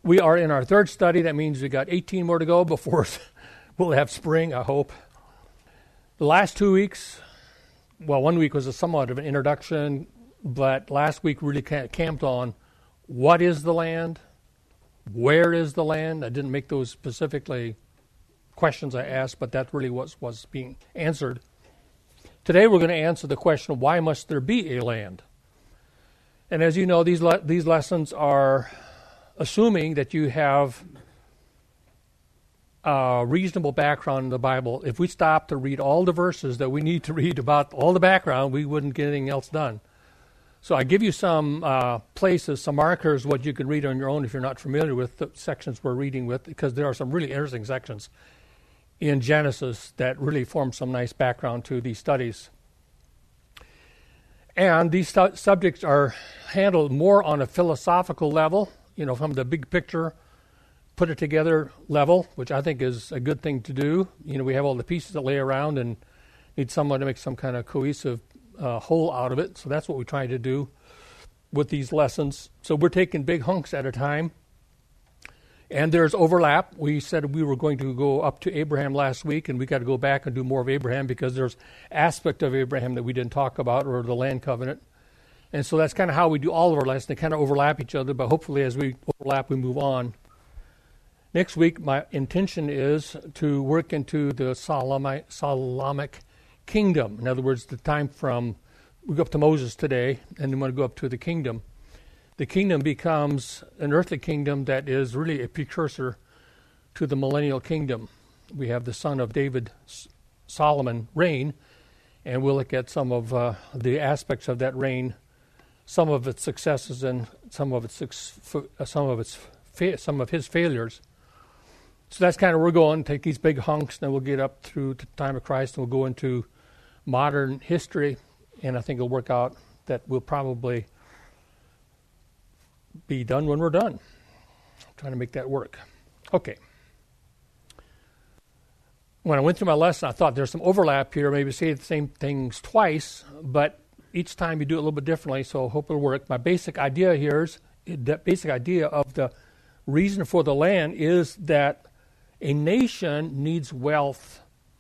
We are in our third study. That means we got 18 more to go before we'll have spring, I hope. The last 2 weeks, well, 1 week was somewhat of an introduction, but last week really camped on what is the land, where is the land. I didn't make those specifically questions I asked, but that really was being answered. Today we're going to answer the question, why must there be a land? And as you know, these lessons are assuming that you have a reasonable background in the Bible. If we stopped to read all the verses that we need to read about all the background, we wouldn't get anything else done. So I give you some places, some markers, what you can read on your own if you're not familiar with the sections we're reading with, because there are some really interesting sections in Genesis that really form some nice background to these studies. And these subjects are handled more on a philosophical level, from the big picture, put it together level, which I think is a good thing to do. We have all the pieces that lay around and need someone to make some kind of cohesive whole out of it. So that's what we try to do with these lessons. So we're taking big hunks at a time. And there's overlap. We said we were going to go up to Abraham last week, and we got to go back and do more of Abraham because there's aspect of Abraham that we didn't talk about, or the land covenant. And so that's kind of how we do all of our lessons. They kind of overlap each other, but hopefully as we overlap, we move on. Next week, my intention is to work into the Solomonic kingdom. In other words, the time from, we go up to Moses today, and then we want to go up to the kingdom. The kingdom becomes an earthly kingdom that is really a precursor to the millennial kingdom. We have the son of David, Solomon, reign, and we'll look at some of the aspects of that reign, some of its successes and some of his failures. So that's kind of where we're going. Take these big hunks, then we'll get up through the time of Christ, and we'll go into modern history, and I think it'll work out that we'll probably be done when we're done. I'm trying to make that work. Okay. When I went through my lesson, I thought there's some overlap here. Maybe say the same things twice, but each time you do it a little bit differently, so I hope it'll work. My basic idea here is, the basic idea of the reason for the land is that a nation needs wealth.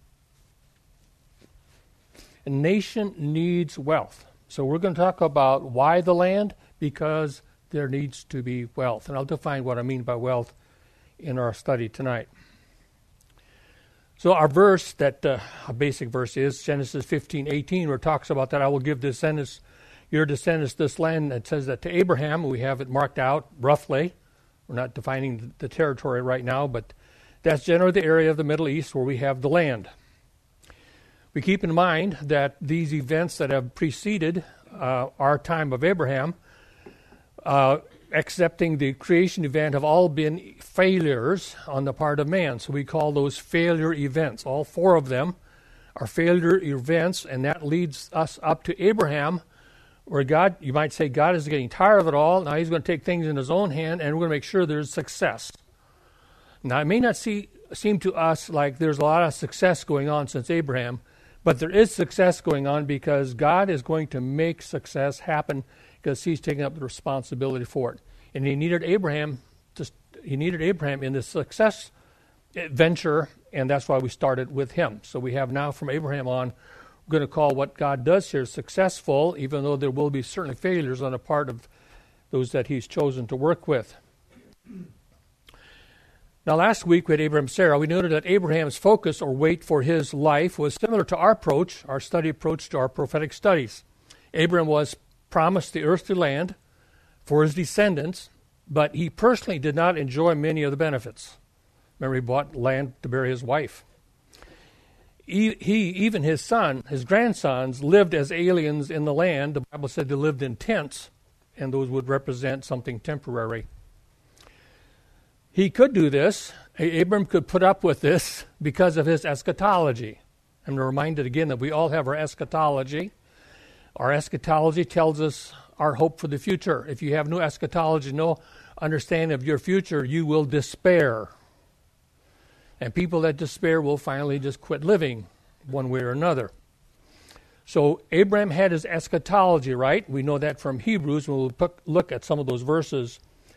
A nation needs wealth. So we're going to talk about why the land, because there needs to be wealth. And I'll define what I mean by wealth in our study tonight. So our verse, a basic verse is Genesis 15:18, where it talks about that I will give your descendants this land. It says that to Abraham. We have it marked out roughly. We're not defining the territory right now, but that's generally the area of the Middle East where we have the land. We keep in mind that these events that have preceded our time of Abraham, accepting the creation event, have all been failures on the part of man. So we call those failure events. All four of them are failure events, and that leads us up to Abraham, where God, you might say God is getting tired of it all. Now he's going to take things in his own hand, and we're going to make sure there's success. Now it may not seem to us like there's a lot of success going on since Abraham, but there is success going on because God is going to make success happen, because he's taking up the responsibility for it. And he needed Abraham in this success venture, and that's why we started with him. So we have now from Abraham on, we're going to call what God does here successful, even though there will be certainly failures on the part of those that he's chosen to work with. Now last week we had Abraham and Sarah. We noted that Abraham's focus or weight for his life was similar to our study approach to our prophetic studies. Abraham was promised the earthly land for his descendants, but he personally did not enjoy many of the benefits. Remember, he bought land to bury his wife. Even his grandsons lived as aliens in the land. The Bible said they lived in tents, and those would represent something temporary. He could do this. Abram could put up with this because of his eschatology. I'm reminded again that we all have our eschatology. Our eschatology tells us our hope for the future. If you have no eschatology, no understanding of your future, you will despair. And people that despair will finally just quit living one way or another. So Abraham had his eschatology right. We know that from Hebrews. We'll look at some of those verses.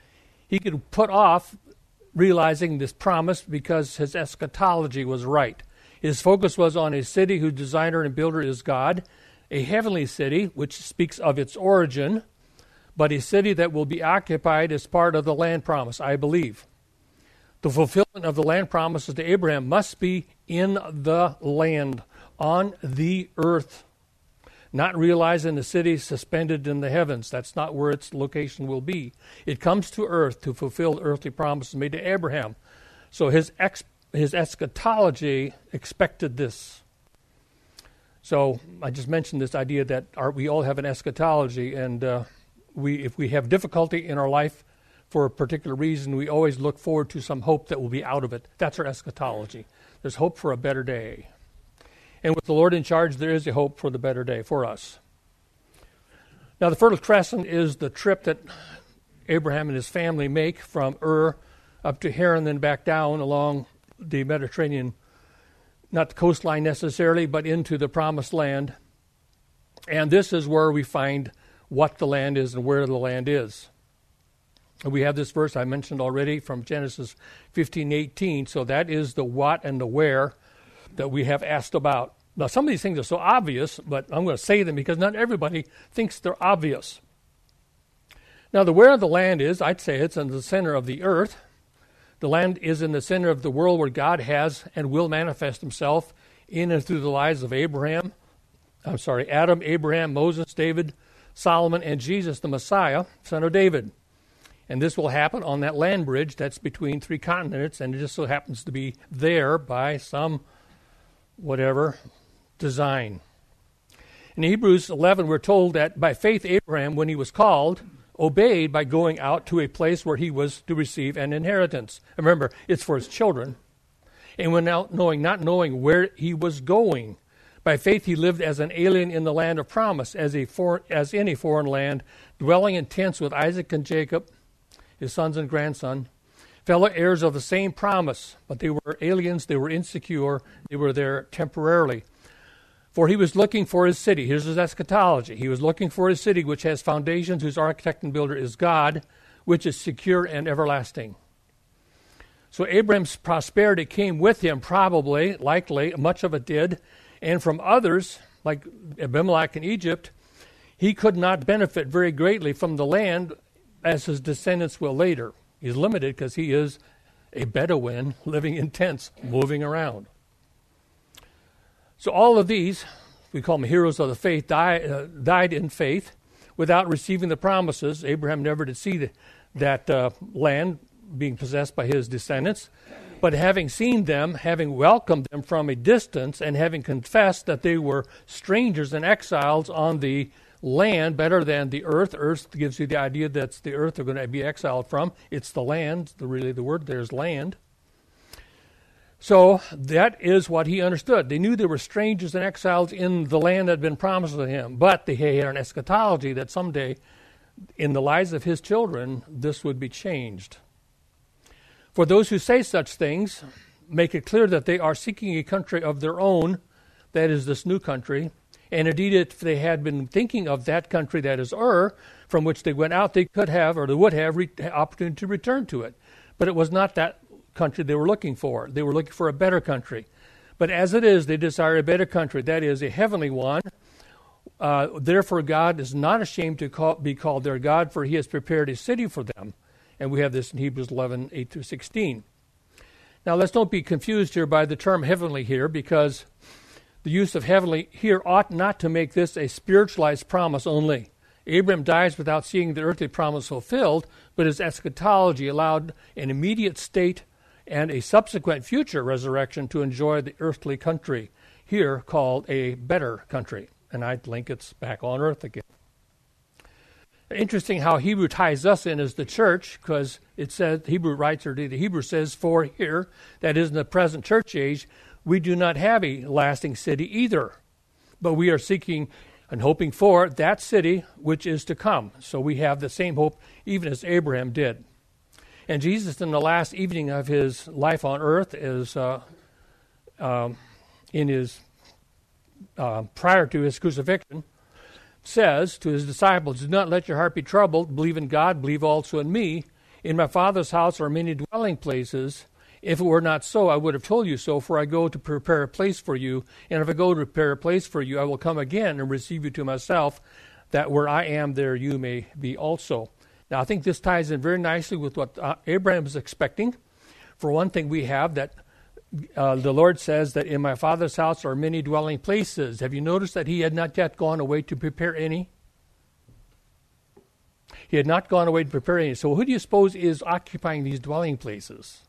He could put off realizing this promise because his eschatology was right. His focus was on a city whose designer and builder is God, a heavenly city, which speaks of its origin, but a city that will be occupied as part of the land promise, I believe. The fulfillment of the land promises to Abraham must be in the land, on the earth, not realizing the city suspended in the heavens. That's not where its location will be. It comes to earth to fulfill the earthly promises made to Abraham. So his eschatology expected this. So I just mentioned this idea that we all have an eschatology, and if we have difficulty in our life for a particular reason, we always look forward to some hope that will be out of it. That's our eschatology. There's hope for a better day. And with the Lord in charge, there is a hope for the better day for us. Now, the Fertile Crescent is the trip that Abraham and his family make from Ur up to Haran, then back down along the Mediterranean, not the coastline necessarily, but into the Promised Land. And this is where we find what the land is and where the land is. We have this verse I mentioned already from Genesis 15:18. So that is the what and the where that we have asked about. Now, some of these things are so obvious, but I'm going to say them because not everybody thinks they're obvious. Now, the where of the land is, I'd say it's in the center of the earth. The land is in the center of the world where God has and will manifest himself in and through the lives of Adam, Abraham, Moses, David, Solomon, and Jesus, the Messiah, son of David. And this will happen on that land bridge that's between three continents, and it just so happens to be there by some design. In Hebrews 11, we're told that by faith Abraham, when he was called, obeyed by going out to a place where he was to receive an inheritance. Remember, it's for his children. And when not knowing where he was going, by faith he lived as an alien in the land of promise, as in a foreign land, dwelling in tents with Isaac and Jacob, his sons and grandson, fellow heirs of the same promise, but they were aliens, they were insecure, they were there temporarily. For he was looking for his city. Here's his eschatology. He was looking for his city which has foundations, whose architect and builder is God, which is secure and everlasting. So Abraham's prosperity came with him probably, likely, much of it did, and from others, like Abimelech in Egypt, he could not benefit very greatly from the land as his descendants will later. He's limited because he is a Bedouin living in tents, moving around. So all of these, we call them heroes of the faith, died in faith without receiving the promises. Abraham never did see that land being possessed by his descendants. But having seen them, having welcomed them from a distance, and having confessed that they were strangers and exiles on the land better than the earth. Earth gives you the idea that's the earth they're going to be exiled from. It's the land. Really, the word there's land. So that is what he understood. They knew they were strangers and exiles in the land that had been promised to him, but they had an eschatology that someday in the lives of his children, this would be changed. For those who say such things, make it clear that they are seeking a country of their own, that is this new country. And indeed, if they had been thinking of that country that is Ur, from which they went out, they could have, or they would have, opportunity to return to it. But it was not that country they were looking for. They were looking for a better country. But as it is, they desire a better country, that is, a heavenly one. Therefore, God is not ashamed to be called their God, for he has prepared a city for them. And we have this in Hebrews 11, 8 through 16. Now, let's don't be confused here by the term heavenly here, because the use of heavenly here ought not to make this a spiritualized promise only. Abraham dies without seeing the earthly promise fulfilled, but his eschatology allowed an immediate state and a subsequent future resurrection to enjoy the earthly country, here called a better country. And I'd link it's back on earth again. Interesting how Hebrew ties us in as the church, because it says, the Hebrew says, for here, that is in the present church age, we do not have a lasting city either, but we are seeking and hoping for that city which is to come. So we have the same hope even as Abraham did. And Jesus, in the last evening of his life on earth, is prior to his crucifixion, says to his disciples, do not let your heart be troubled. Believe in God, believe also in me. In my Father's house are many dwelling places. If it were not so, I would have told you so, for I go to prepare a place for you. And if I go to prepare a place for you, I will come again and receive you to myself, that where I am, there you may be also. Now, I think this ties in very nicely with what Abraham is expecting. For one thing, we have that the Lord says that in my Father's house are many dwelling places. Have you noticed that he had not yet gone away to prepare any? He had not gone away to prepare any. So who do you suppose is occupying these dwelling places?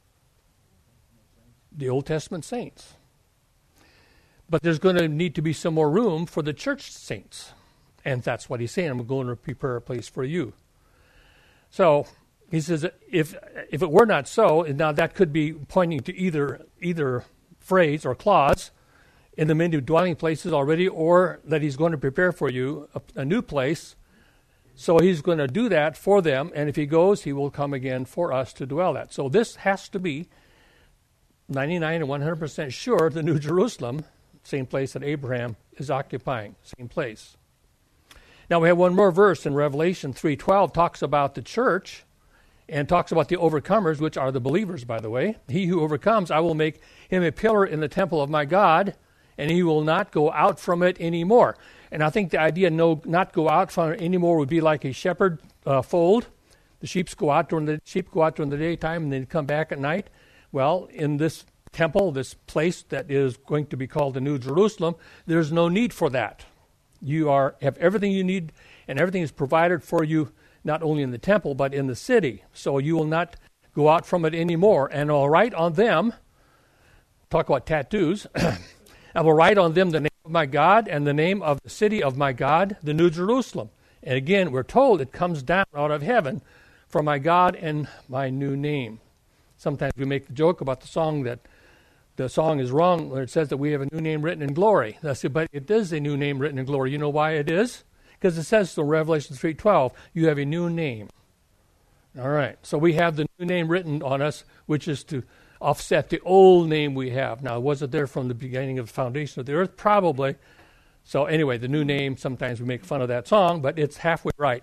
The Old Testament saints. But there's going to need to be some more room for the church saints. And that's what he's saying. I'm going to prepare a place for you. So he says, if it were not so, now that could be pointing to either phrase or clause in the many dwelling places already, or that he's going to prepare for you a new place. So he's going to do that for them, and if he goes, he will come again for us to dwell at. So this has to be 99 and 100% sure the New Jerusalem, same place that Abraham is occupying, same place. Now we have one more verse in Revelation 3:12, talks about the church and talks about the overcomers, which are the believers, by the way. He who overcomes, I will make him a pillar in the temple of my God, and he will not go out from it anymore. And I think the idea not go out from it anymore would be like a shepherd fold. The sheep go out during the daytime and then come back at night. Well, in this temple, this place that is going to be called the New Jerusalem, there's no need for that. You have everything you need, and everything is provided for you, not only in the temple, but in the city. So you will not go out from it anymore. And I'll write on them, talk about tattoos, I will write on them the name of my God and the name of the city of my God, the New Jerusalem. And again, we're told it comes down out of heaven for my God and my new name. Sometimes we make the joke about the song that the song is wrong when it says that we have a new name written in glory. But it is a new name written in glory. You know why it is? Because it says in Revelation 3:12, you have a new name. All right. So we have the new name written on us, which is to offset the old name we have. Now, was it there from the beginning of the foundation of the earth? Probably. So anyway, the new name, sometimes we make fun of that song, but it's halfway right.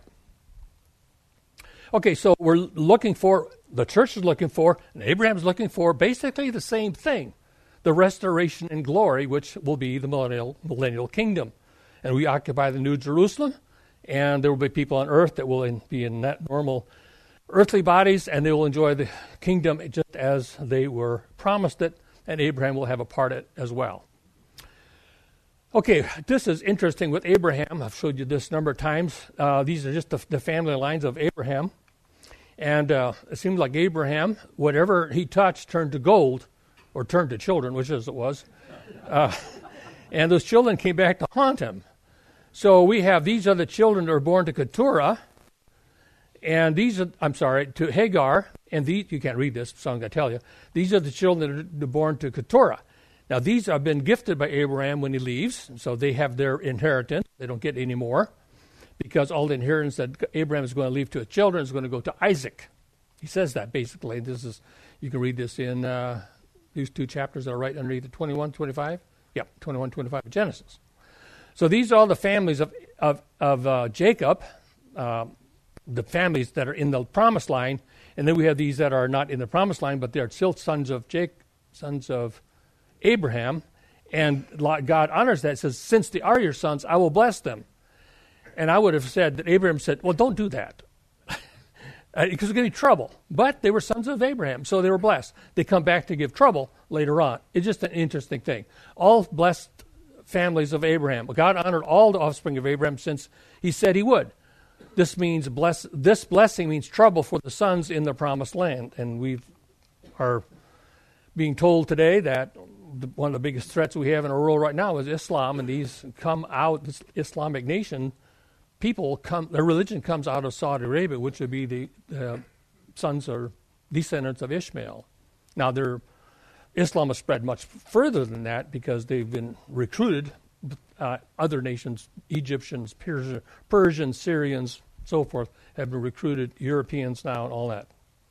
Okay, so the church is looking for, and Abraham's looking for basically the same thing. The restoration in glory, which will be the millennial kingdom. And we occupy the New Jerusalem, and there will be people on earth that will be in that normal earthly bodies, and they will enjoy the kingdom just as they were promised it, and Abraham will have a part in it as well. Okay, this is interesting with Abraham. I've showed you this a number of times. These are just the family lines of Abraham. And it seems like Abraham, whatever he touched turned to gold, or turned to children, which is it was. And those children came back to haunt him. So we have these are the children that were born to Keturah, and to Hagar, and these, you can't read this, so I'm going to tell you. These are the children that are born to Keturah. Now, these have been gifted by Abraham when he leaves, so they have their inheritance. They don't get any more, because all the inheritance that Abraham is going to leave to his children is going to go to Isaac. He says that, basically. You can read this in these two chapters that are right underneath the 21, 25. Yep, 21, 25 of Genesis. So these are all the families of Jacob, the families that are in the promised line, and then we have these that are not in the promised line, but they are still sons of Abraham, and God honors that. It says, since they are your sons, I will bless them. And I would have said that Abraham said, well, don't do that, because it's going to be trouble. But they were sons of Abraham, so they were blessed. They come back to give trouble later on. It's just an interesting thing. All blessed families of Abraham. God honored all the offspring of Abraham since he said he would. This blessing means trouble for the sons in the promised land. And we are being told today that one of the biggest threats we have in our world right now is Islam, and these come out, this Islamic nation, their religion comes out of Saudi Arabia, which would be the sons or descendants of Ishmael. Now, Islam has spread much further than that because they've been recruited. Other nations, Egyptians, Persians, Syrians, so forth, have been recruited, Europeans now and all that.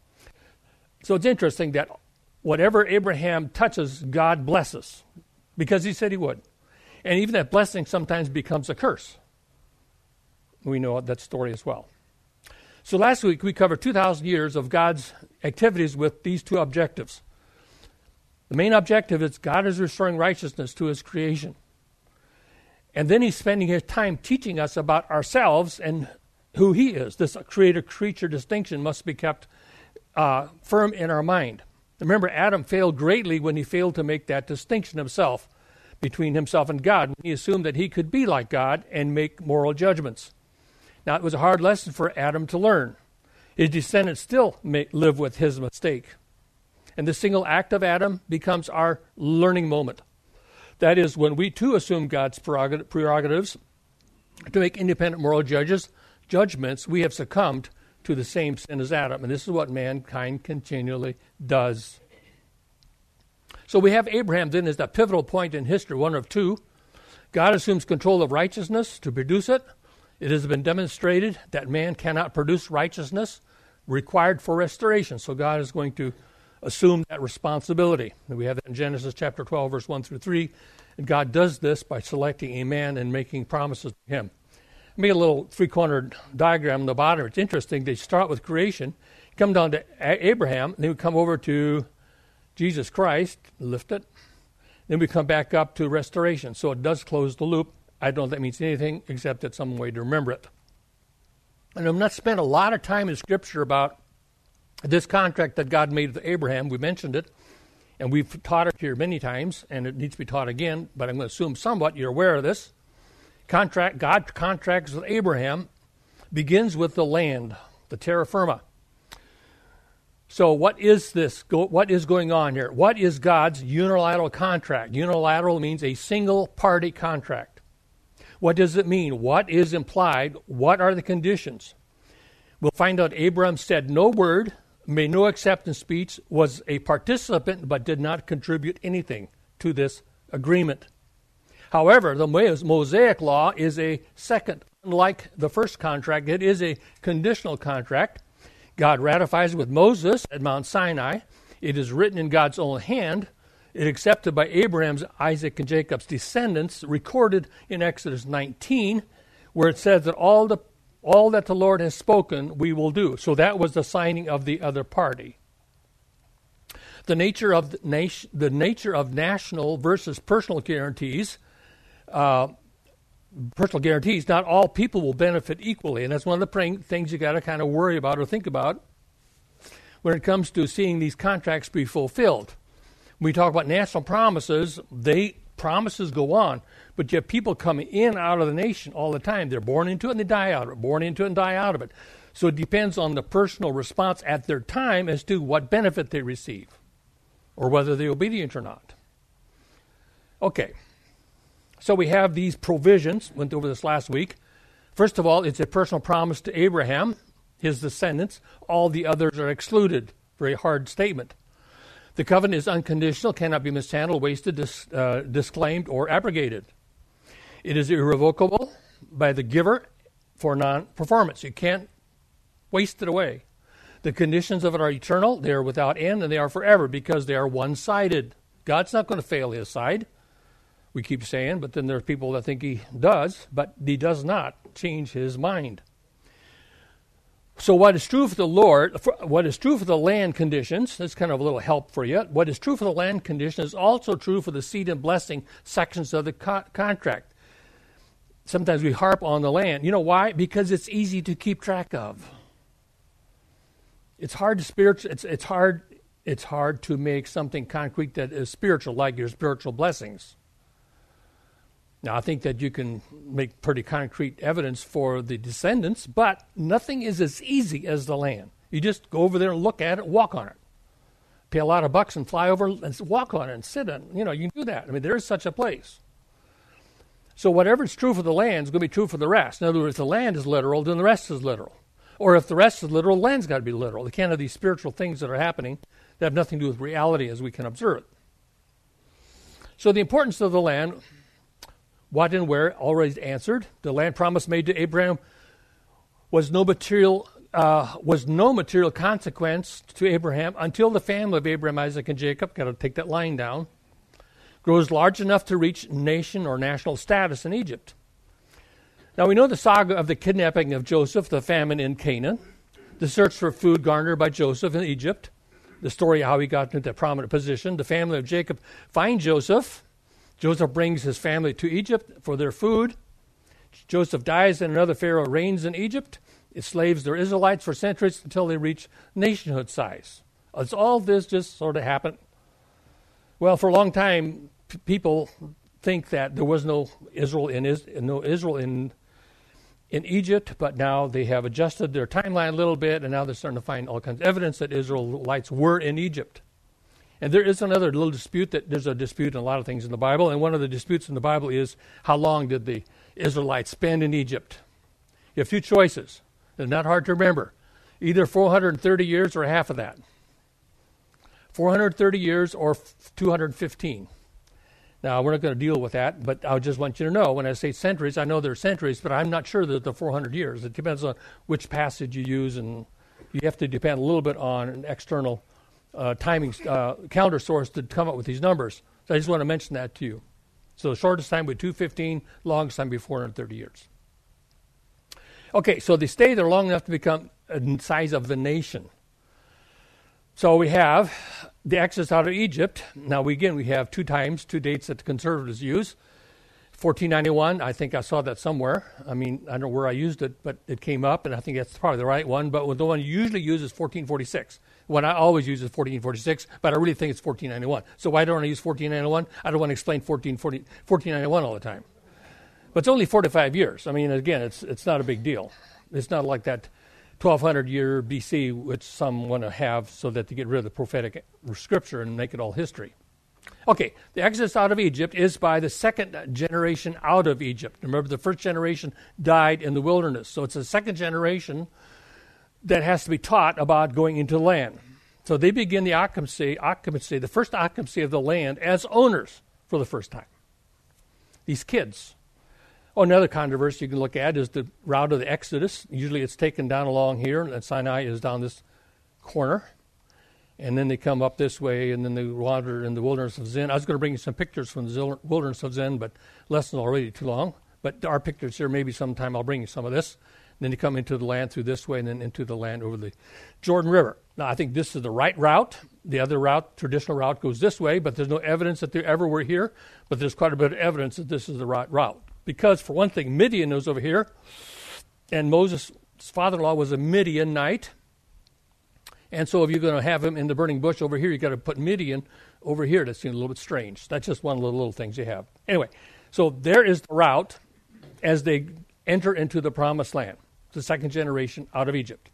So it's interesting that whatever Abraham touches, God blesses, because he said he would. And even that blessing sometimes becomes a curse. We know that story as well. So last week we covered 2,000 years of God's activities with these two objectives. The main objective is God is restoring righteousness to his creation. And then he's spending his time teaching us about ourselves and who he is. This creator-creature distinction must be kept firm in our mind. Remember, Adam failed greatly when he failed to make that distinction himself between himself and God, when he assumed that he could be like God and make moral judgments. Now, it was a hard lesson for Adam to learn. His descendants still may live with his mistake. And the single act of Adam becomes our learning moment. That is, when we too assume God's prerogatives to make independent moral judgments, we have succumbed to the same sin as Adam. And this is what mankind continually does. So we have Abraham then as the pivotal point in history, one of two. God assumes control of righteousness to produce it. It has been demonstrated that man cannot produce righteousness required for restoration. So God is going to assume that responsibility. And we have that in Genesis chapter 12, verse 1 through 3. And God does this by selecting a man and making promises to him. Make a little three-cornered diagram on the bottom. It's interesting. They start with creation, come down to Abraham, and then we come over to Jesus Christ, lift it. Then we come back up to restoration. So it does close the loop. I don't know if that means anything except that some way to remember it. And I'm not spent a lot of time in Scripture about this contract that God made with Abraham. We mentioned it, and we've taught it here many times, and it needs to be taught again, but I'm going to assume somewhat you're aware of this. God contracts with Abraham begins with the land, the terra firma. So what is this? What is going on here? What is God's unilateral contract? Unilateral means a single-party contract. What does it mean? What is implied? What are the conditions? We'll find out Abraham said no word, made no acceptance speech, was a participant, but did not contribute anything to this agreement. However, the Mosaic law is a second. Unlike the first contract, it is a conditional contract. God ratifies it with Moses at Mount Sinai. It is written in God's own hand. It is accepted by Abraham's, Isaac, and Jacob's descendants, recorded in Exodus 19, where it says that all that the Lord has spoken, we will do. So that was the signing of the other party. The nature of national versus personal guarantees. Personal guarantees, not all people will benefit equally, and that's one of the things you got to kind of worry about or think about when it comes to seeing these contracts be fulfilled. When we talk about national promises, promises go on, but you have people coming in out of the nation all the time. They're born into it and they die out of it, born into it and die out of it. So it depends on the personal response at their time as to what benefit they receive or whether they're obedient or not. Okay. So we have these provisions, went over this last week. First of all, it's a personal promise to Abraham, his descendants. All the others are excluded. Very hard statement. The covenant is unconditional, cannot be mishandled, wasted, disclaimed, or abrogated. It is irrevocable by the giver for non-performance. You can't waste it away. The conditions of it are eternal, they are without end, and they are forever because they are one-sided. God's not going to fail his side. We keep saying, but then there's people that think he does, but he does not change his mind. So what is true for the Lord, what is true for the land conditions, that's kind of a little help for you. What is true for the land condition is also true for the seed and blessing sections of the contract. Sometimes we harp on the land. You know why? Because it's easy to keep track of. It's hard to it's hard to make something concrete that is spiritual, like your spiritual blessings. Now, I think that you can make pretty concrete evidence for the descendants, but nothing is as easy as the land. You just go over there and look at it, walk on it. Pay a lot of bucks and fly over and walk on it and sit on it. You know, you can do that. I mean, there is such a place. So whatever is true for the land is going to be true for the rest. In other words, if the land is literal, then the rest is literal. Or if the rest is literal, the land's got to be literal. They can't have these spiritual things that are happening that have nothing to do with reality as we can observe it. So the importance of the land, what and where, already answered. The land promise made to Abraham was no material consequence to Abraham until the family of Abraham, Isaac, and Jacob, got to take that line down, grows large enough to reach nation or national status in Egypt. Now we know the saga of the kidnapping of Joseph, the famine in Canaan. the search for food garnered by Joseph in Egypt, the story of how he got into that prominent position. The family of Jacob find Joseph. Joseph brings his family to Egypt for their food. Joseph dies and another Pharaoh reigns in Egypt. It slaves their Israelites for centuries until they reach nationhood size. It's all this just sort of happened. Well, for a long time, people think that there was no Israel in Egypt, but now they have adjusted their timeline a little bit, and now they're starting to find all kinds of evidence that Israelites were in Egypt. And there is another little dispute there's a dispute in a lot of things in the Bible, and one of the disputes in the Bible is how long did the Israelites spend in Egypt? You have two choices. They're not hard to remember. Either 430 years or half of that. 430 years or 215. Now, we're not going to deal with that, but I just want you to know, when I say centuries, I know they're centuries, but I'm not sure that they're 400 years. It depends on which passage you use, and you have to depend a little bit on an external timing calendar source to come up with these numbers. So I just want to mention that to you. So the shortest time would be 215, longest time would be 430 years. Okay, so they stay there long enough to become the size of the nation. So we have the exodus out of Egypt. Now, we have two dates that the conservatives use. 1491, I think I saw that somewhere. I mean, I don't know where I used it, but it came up, and I think that's probably the right one. But the one you usually use is 1446. One I always use is 1446, but I really think it's 1491. So why don't I use 1491? I don't want to explain 1491 all the time. But it's only 45 years. I mean, again, it's not a big deal. It's not like that 1200 year BC, which some want to have so that they get rid of the prophetic scripture and make it all history. Okay, the exodus out of Egypt is by the second generation out of Egypt. Remember, the first generation died in the wilderness. So it's the second generation that has to be taught about going into the land. So they begin the the first occupancy of the land as owners for the first time. These kids. Oh, another controversy you can look at is the route of the Exodus. Usually it's taken down along here, and Sinai is down this corner. And then they come up this way, and then they wander in the wilderness of Zin. I was going to bring you some pictures from the wilderness of Zin, but lesson's already too long. But our pictures here, maybe sometime I'll bring you some of this. And then you come into the land through this way, and then into the land over the Jordan River. Now, I think this is the right route. The other route, traditional route, goes this way, but there's no evidence that they ever were here. But there's quite a bit of evidence that this is the right route. Because, for one thing, Midian was over here, and Moses' father-in-law was a Midianite. And so if you're going to have him in the burning bush over here, you've got to put Midian over here. That seems a little bit strange. That's just one of the little things you have. Anyway, so there is the route as they enter into the promised land, the second generation out of Egypt.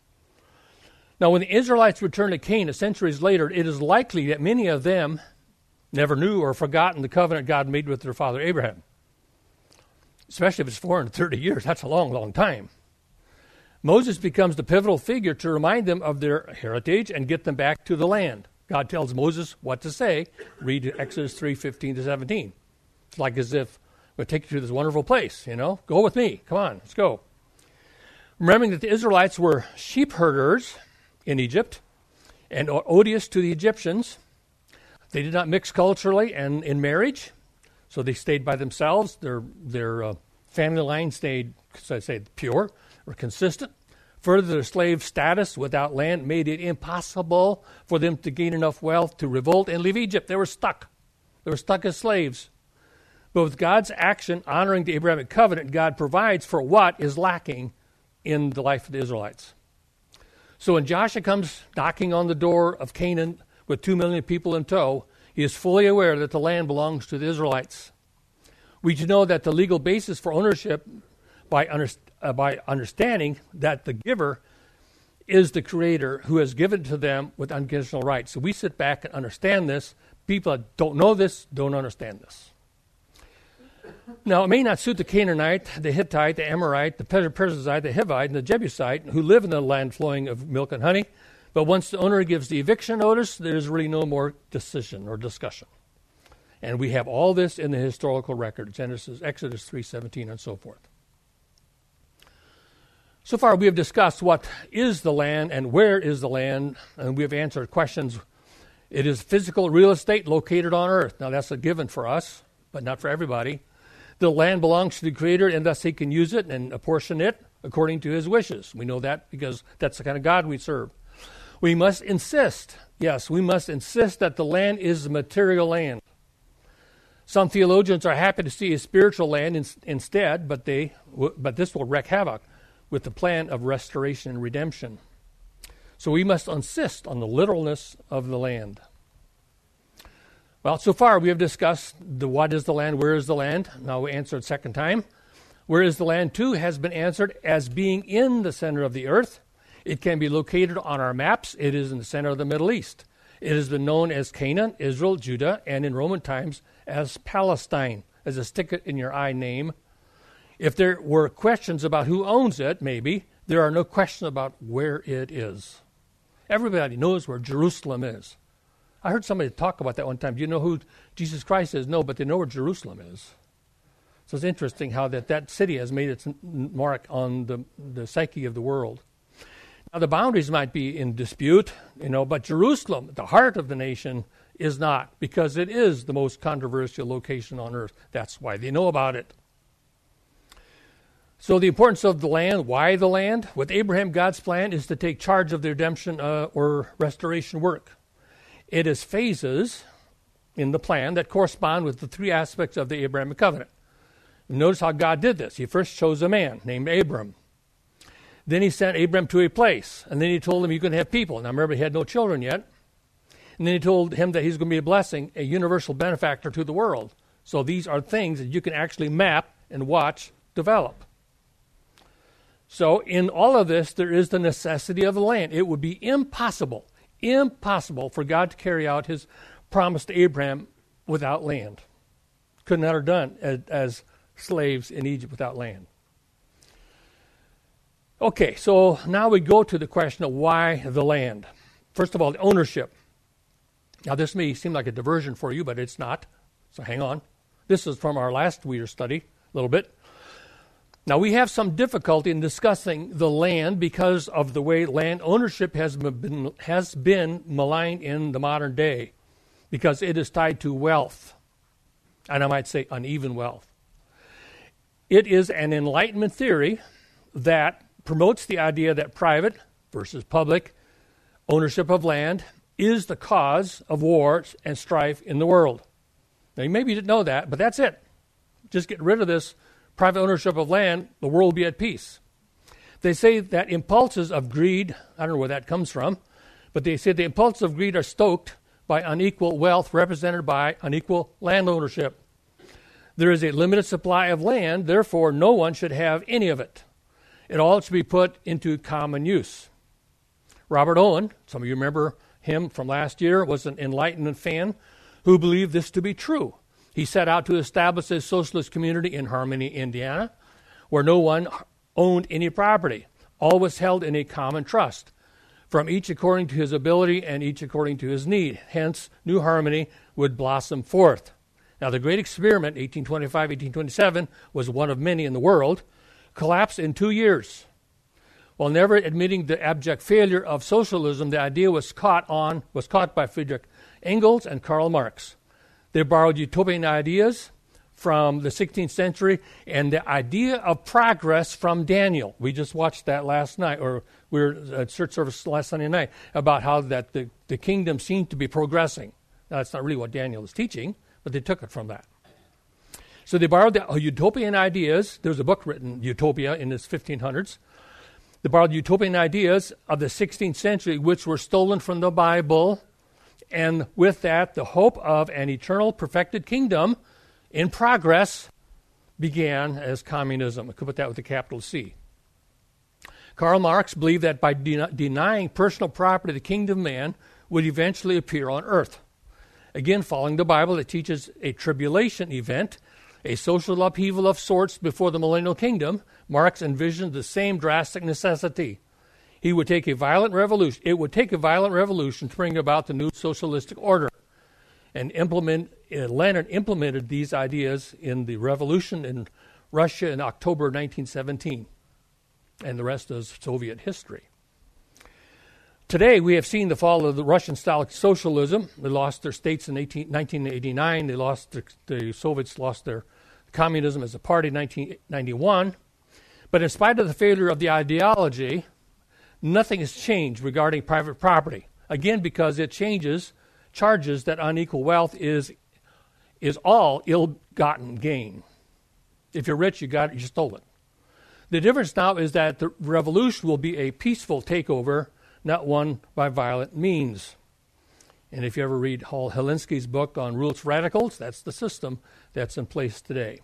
Now, when the Israelites return to Canaan centuries later, it is likely that many of them never knew or forgotten the covenant God made with their father Abraham. Especially if it's 430 years. That's a long, long time. Moses becomes the pivotal figure to remind them of their heritage and get them back to the land. God tells Moses what to say. Read Exodus 3:15-17. It's like as if we'll take you to this wonderful place, Go with me. Come on, let's go. Remembering that the Israelites were sheep herders in Egypt and odious to the Egyptians, they did not mix culturally and in marriage. So they stayed by themselves. Their family line stayed, pure or consistent. Further, their slave status without land made it impossible for them to gain enough wealth to revolt and leave Egypt. They were stuck. They were stuck as slaves. But with God's action honoring the Abrahamic covenant, God provides for what is lacking in the life of the Israelites. So when Joshua comes knocking on the door of Canaan with 2 million people in tow, he is fully aware that the land belongs to the Israelites. We should know that the legal basis for ownership by understanding that the giver is the Creator who has given to them with unconditional rights. So we sit back and understand this. People that don't know this don't understand this. Now, it may not suit the Canaanite, the Hittite, the Amorite, the Perizzite, the Hivite, and the Jebusite who live in the land flowing of milk and honey. But once the owner gives the eviction notice, there's really no more decision or discussion. And we have all this in the historical record, Exodus 3:17, and so forth. So far, we have discussed what is the land and where is the land, and we have answered questions. It is physical real estate located on earth. Now, that's a given for us, but not for everybody. The land belongs to the Creator, and thus he can use it and apportion it according to his wishes. We know that because that's the kind of God we serve. We must insist, yes, we must insist that the land is the material land. Some theologians are happy to see a spiritual land instead, but this will wreak havoc with the plan of restoration and redemption. So we must insist on the literalness of the land. Well, so far we have discussed what is the land, where is the land. Now we answer it second time. Where is the land, too, has been answered as being in the center of the earth. It can be located on our maps. It is in the center of the Middle East. It has been known as Canaan, Israel, Judah, and in Roman times as Palestine, as a stick-it-in-your-eye name. If there were questions about who owns it, maybe, there are no questions about where it is. Everybody knows where Jerusalem is. I heard somebody talk about that one time. Do you know who Jesus Christ is? No, but they know where Jerusalem is. So it's interesting how that city has made its mark on the psyche of the world. Now, the boundaries might be in dispute, but Jerusalem, the heart of the nation, is not, because it is the most controversial location on earth. That's why they know about it. So the importance of the land, why the land? With Abraham, God's plan is to take charge of the redemption or restoration work. It is phases in the plan that correspond with the three aspects of the Abrahamic covenant. Notice how God did this. He first chose a man named Abram. Then he sent Abram to a place, and then he told him you're going to have people. Now remember, he had no children yet. And then he told him that he's going to be a blessing, a universal benefactor to the world. So these are things that you can actually map and watch develop. So in all of this, there is the necessity of the land. It would be impossible for God to carry out his promise to Abraham without land. Could not have done as slaves in Egypt without land. Okay, so now we go to the question of why the land. First of all, the ownership. Now this may seem like a diversion for you, but it's not. So hang on. This is from our last Weir study, a little bit. Now we have some difficulty in discussing the land because of the way land ownership has been maligned in the modern day, because it is tied to wealth, and I might say uneven wealth. It is an Enlightenment theory that promotes the idea that private versus public ownership of land is the cause of wars and strife in the world. Now, maybe you didn't know that, but that's it. Just get rid of this private ownership of land, the world will be at peace. They say that impulses of greed, I don't know where that comes from, but they say the impulses of greed are stoked by unequal wealth represented by unequal land ownership. There is a limited supply of land, therefore no one should have any of it. It all should be put into common use. Robert Owen, some of you remember him from last year, was an Enlightenment fan who believed this to be true. He set out to establish a socialist community in Harmony, Indiana, where no one owned any property. All was held in a common trust, from each according to his ability and each according to his need. Hence, New Harmony would blossom forth. Now, the Great Experiment, 1825, 1827, was one of many in the world, collapsed in 2 years. While never admitting the abject failure of socialism, the idea was caught by Friedrich Engels and Karl Marx. They borrowed utopian ideas from the 16th century and the idea of progress from Daniel. We just watched that last night, or we were at church service last Sunday night, about how that the kingdom seemed to be progressing. Now, that's not really what Daniel is teaching, but they took it from that. So they borrowed the utopian ideas. There was a book written, Utopia, in the 1500s. They borrowed utopian ideas of the 16th century, which were stolen from the Bible, and with that, the hope of an eternal perfected kingdom in progress began as communism. I could put that with a capital C. Karl Marx believed that by denying personal property, the kingdom of man would eventually appear on earth. Again, following the Bible, it teaches a tribulation event, a social upheaval of sorts before the millennial kingdom. Marx envisioned the same drastic necessity. It would take a violent revolution to bring about the new socialistic order. And Lenin implemented these ideas in the revolution in Russia in October 1917. And the rest is Soviet history. Today, we have seen the fall of the Russian-style socialism. They lost their states in 1989. The Soviets lost their communism as a party in 1991. But in spite of the failure of the ideology, nothing has changed regarding private property. Again, because it charges that unequal wealth is all ill-gotten gain. If you're rich, you stole it. The difference now is that the revolution will be a peaceful takeover, not one by violent means. And if you ever read Hal Helsinki's book on Rules for Radicals, that's the system that's in place today.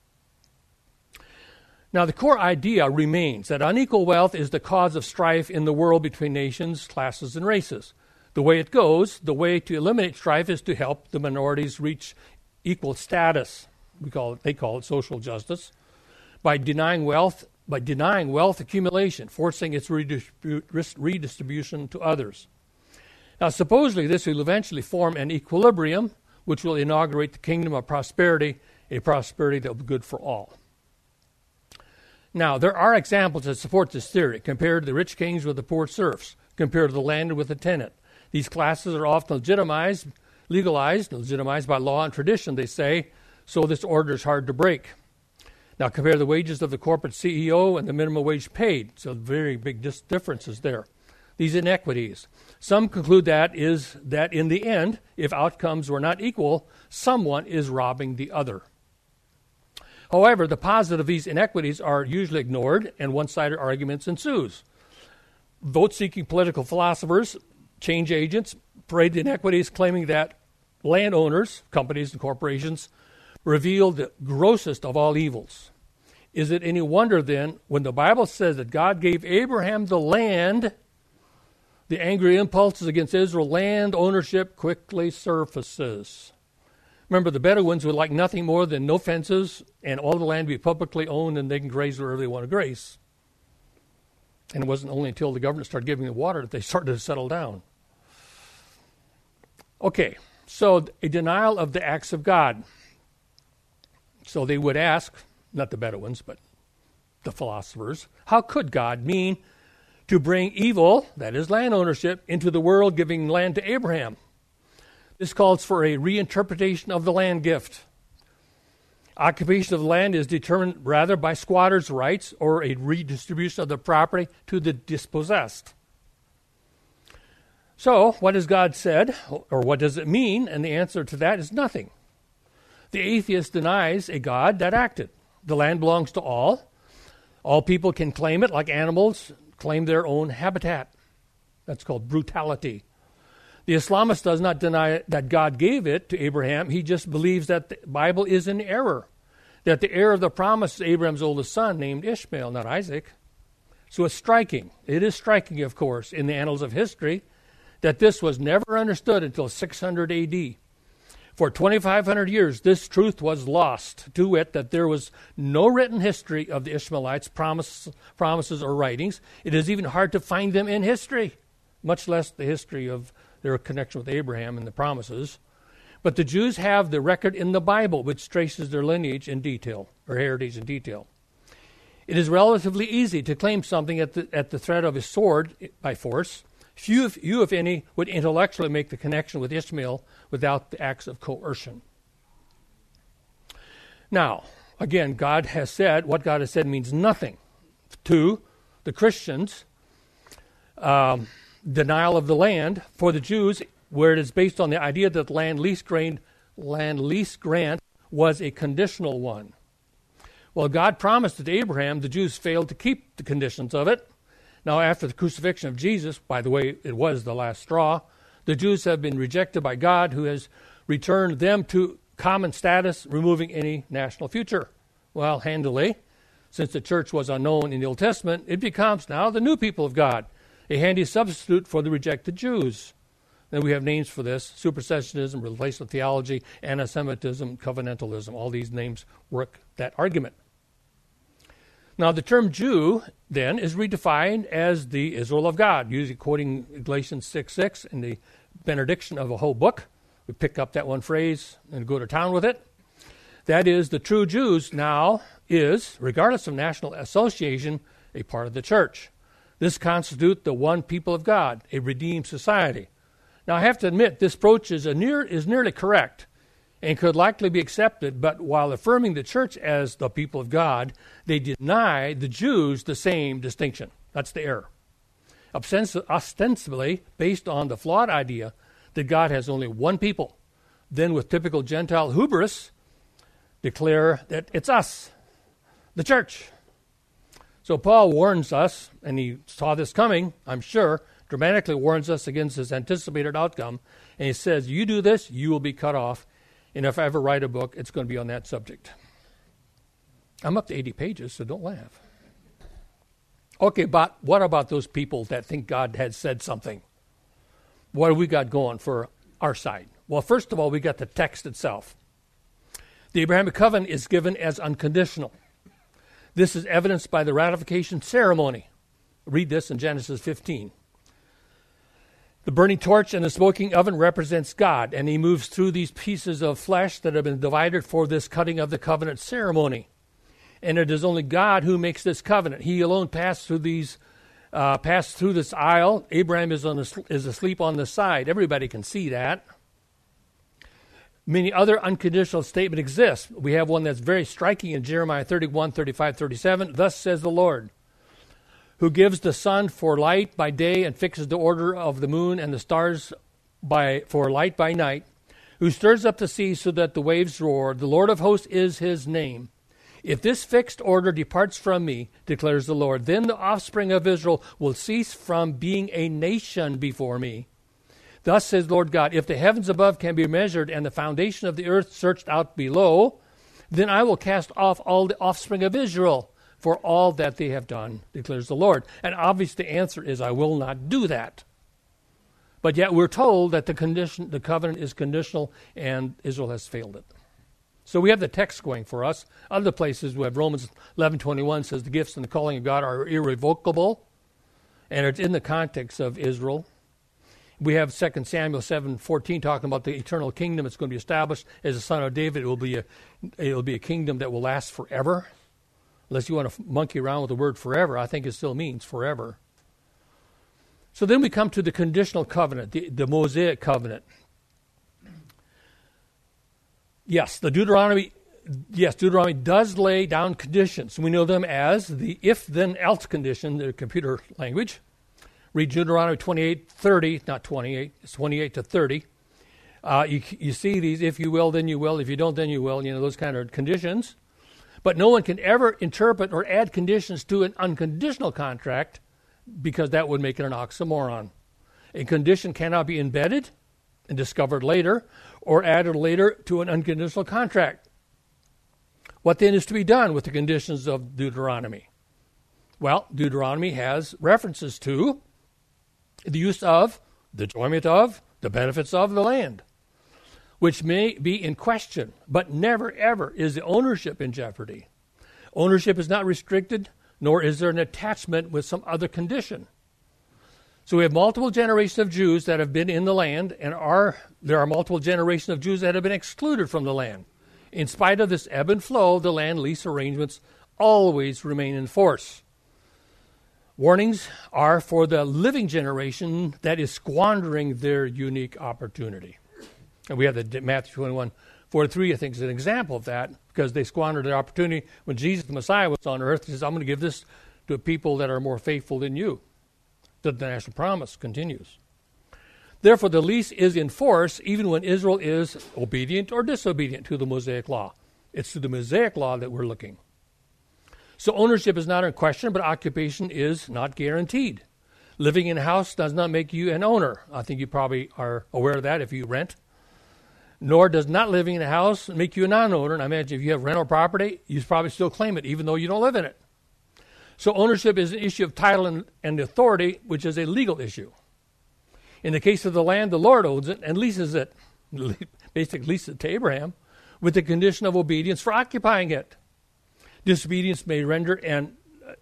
Now, the core idea remains that unequal wealth is the cause of strife in the world between nations, classes, and races. The way it goes, the way to eliminate strife is to help the minorities reach equal status. They call it social justice, by denying wealth accumulation, forcing its redistribution to others. Now, supposedly this will eventually form an equilibrium which will inaugurate the kingdom of prosperity, a prosperity that will be good for all. Now, there are examples that support this theory. Compare the rich kings with the poor serfs. Compare the landed with the tenant. These classes are often legitimized by law and tradition, they say, so this order is hard to break. Now, compare the wages of the corporate CEO and the minimum wage paid. So very big differences there. These inequities. Some conclude that in the end, if outcomes were not equal, someone is robbing the other. However, the positive of these inequities are usually ignored, and one-sided arguments ensues. Vote-seeking political philosophers, change agents, parade the inequities, claiming that landowners, companies, and corporations reveal the grossest of all evils. Is it any wonder, then, when the Bible says that God gave Abraham the land, the angry impulses against Israel land ownership quickly surfaces? Remember, the Bedouins would like nothing more than no fences and all the land be publicly owned and they can graze wherever they want to graze. And it wasn't only until the government started giving them water that they started to settle down. Okay, so a denial of the acts of God. So they would ask, not the Bedouins, but the philosophers, how could God mean to bring evil, that is land ownership, into the world, giving land to Abraham? This calls for a reinterpretation of the land gift. Occupation of the land is determined rather by squatters' rights or a redistribution of the property to the dispossessed. So, what has God said, or what does it mean? And the answer to that is nothing. The atheist denies a God that acted. The land belongs to all. All people can claim it, like animals claim their own habitat. That's called brutality. The Islamist does not deny that God gave it to Abraham. He just believes that the Bible is in error, that the heir of the promise is Abraham's oldest son, named Ishmael, not Isaac. So it's striking. It is striking, of course, in the annals of history, that this was never understood until 600 A.D. For 2,500 years, this truth was lost, to wit, that there was no written history of the Ishmaelites' promises or writings. It is even hard to find them in history, much less the history of their connection with Abraham and the promises. But the Jews have the record in the Bible, which traces their lineage in detail, or heritage in detail. It is relatively easy to claim something at the threat of a sword by force. Few, if any, would intellectually make the connection with Ishmael without the acts of coercion. Now, again, God has said, what God has said means nothing to the Christians. Denial of the land for the Jews, where it is based on the idea that land lease grant was a conditional one. Well, God promised it to Abraham. The Jews failed to keep the conditions of it. Now, after the crucifixion of Jesus, by the way, it was the last straw, the Jews have been rejected by God, who has returned them to common status, removing any national future. Well, handily, since the church was unknown in the Old Testament, it becomes now the new people of God, a handy substitute for the rejected Jews. Then we have names for this: supersessionism, replacement theology, anti-Semitism, covenantalism. All these names work that argument. Now, the term Jew, then, is redefined as the Israel of God, usually quoting Galatians 6:6 in the benediction of a whole book. We pick up that one phrase and go to town with it. That is, the true Jews now is, regardless of national association, a part of the church. This constitutes the one people of God, a redeemed society. Now, I have to admit, this approach is nearly correct, and could likely be accepted, but while affirming the church as the people of God, they deny the Jews the same distinction. That's the error. Ostensibly based on the flawed idea that God has only one people, then with typical Gentile hubris, declare that it's us, the church. So Paul warns us, and he saw this coming, I'm sure, dramatically warns us against this anticipated outcome, and he says, you do this, you will be cut off, and if I ever write a book, it's going to be on that subject. I'm up to 80 pages, so don't laugh. Okay, but what about those people that think God had said something? What have we got going for our side? Well, first of all, we got the text itself. The Abrahamic covenant is given as unconditional. This is evidenced by the ratification ceremony. Read this in Genesis 15. The burning torch and the smoking oven represents God, and he moves through these pieces of flesh that have been divided for this cutting of the covenant ceremony. And it is only God who makes this covenant. He alone passed through this aisle. Abraham is asleep on the side. Everybody can see that. Many other unconditional statements exist. We have one that's very striking in Jeremiah 31, 35, 37. Thus says the Lord, who gives the sun for light by day and fixes the order of the moon and the stars for light by night, who stirs up the sea so that the waves roar. The Lord of hosts is his name. If this fixed order departs from me, declares the Lord, then the offspring of Israel will cease from being a nation before me. Thus says Lord God, if the heavens above can be measured and the foundation of the earth searched out below, then I will cast off all the offspring of Israel for all that they have done, declares the Lord. And obviously the answer is, I will not do that. But yet we're told that the covenant is conditional and Israel has failed it. So we have the text going for us. Other places we have Romans 11:21 says the gifts and the calling of God are irrevocable, and it's in the context of Israel. We have 2 Samuel 7:14 talking about the eternal kingdom that's going to be established as a son of David. It will be a kingdom that will last forever. Unless you want to monkey around with the word forever, I think it still means forever. So then we come to the conditional covenant, the Mosaic covenant. Yes, Deuteronomy does lay down conditions. We know them as the if-then-else condition, the computer language. Read Deuteronomy 28:30, not 28, it's 28 to 30. You see these, if you will, then you will, if you don't, then you will, those kind of conditions. But no one can ever interpret or add conditions to an unconditional contract because that would make it an oxymoron. A condition cannot be embedded and discovered later or added later to an unconditional contract. What then is to be done with the conditions of Deuteronomy? Well, Deuteronomy has references to the use of, the enjoyment of, the benefits of the land, which may be in question, but never, ever is the ownership in jeopardy. Ownership is not restricted, nor is there an attachment with some other condition. So we have multiple generations of Jews that have been in the land, and there are multiple generations of Jews that have been excluded from the land. In spite of this ebb and flow, the land lease arrangements always remain in force. Warnings are for the living generation that is squandering their unique opportunity. And we have the Matthew 21:43, I think, is an example of that, because they squandered their opportunity when Jesus, the Messiah, was on earth. He says, I'm going to give this to people that are more faithful than you. The national promise continues. Therefore, the lease is in force even when Israel is obedient or disobedient to the Mosaic law. It's to the Mosaic law that we're looking. So ownership is not in question, but occupation is not guaranteed. Living in a house does not make you an owner. I think you probably are aware of that if you rent. Nor does not living in a house make you a non-owner. And I imagine if you have rental property, you probably still claim it, even though you don't live in it. So ownership is an issue of title and authority, which is a legal issue. In the case of the land, the Lord owns it and leases it, basically leases it to Abraham, with the condition of obedience for occupying it. Disobedience may render an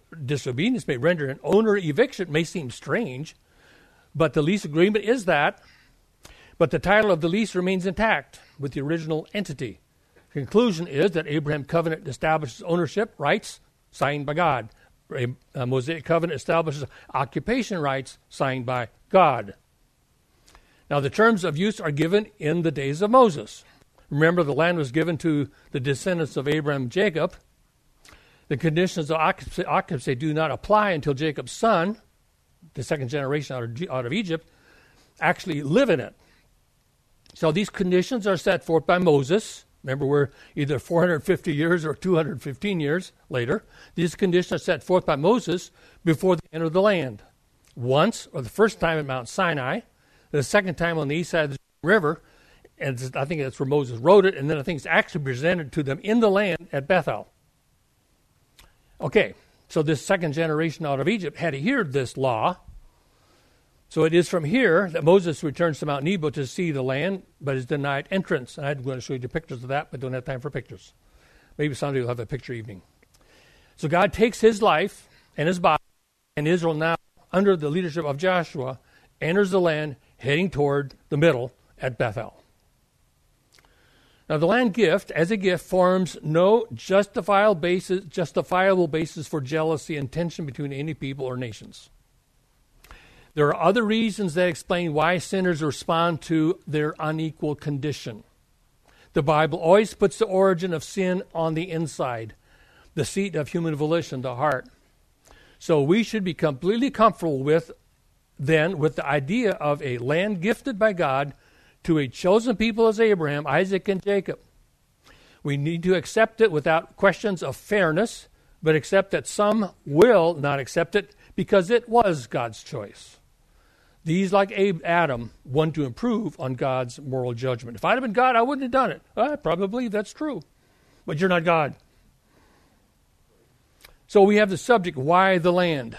owner eviction. May seem strange, but the lease agreement is that. But the title of the lease remains intact with the original entity. Conclusion is that Abraham covenant establishes ownership rights signed by God. A Mosaic covenant establishes occupation rights signed by God. Now, the terms of use are given in the days of Moses. Remember, the land was given to the descendants of Abraham and Jacob. The conditions of occupancy do not apply until Jacob's son, the second generation out of Egypt, actually live in it. So these conditions are set forth by Moses. Remember, we're either 450 years or 215 years later. These conditions are set forth by Moses before they enter the land. Once, or the first time at Mount Sinai, the second time on the east side of the river, and I think that's where Moses wrote it, and then I think it's actually presented to them in the land at Bethel. Okay, so this second generation out of Egypt had to hear this law. So it is from here that Moses returns to Mount Nebo to see the land, but is denied entrance. And I'm going to show you the pictures of that, but don't have time for pictures. Maybe someday we'll have a picture evening. So God takes his life and his body, and Israel now, under the leadership of Joshua, enters the land heading toward the middle at Bethel. Now, the land gift, as a gift, forms no justifiable basis for jealousy and tension between any people or nations. There are other reasons that explain why sinners respond to their unequal condition. The Bible always puts the origin of sin on the inside, the seat of human volition, the heart. So we should be completely comfortable with the idea of a land gifted by God to a chosen people as Abraham, Isaac, and Jacob. We need to accept it without questions of fairness, but accept that some will not accept it because it was God's choice. These, like Adam, want to improve on God's moral judgment. If I'd have been God, I wouldn't have done it. I probably believe that's true. But you're not God. So we have the subject, why the land?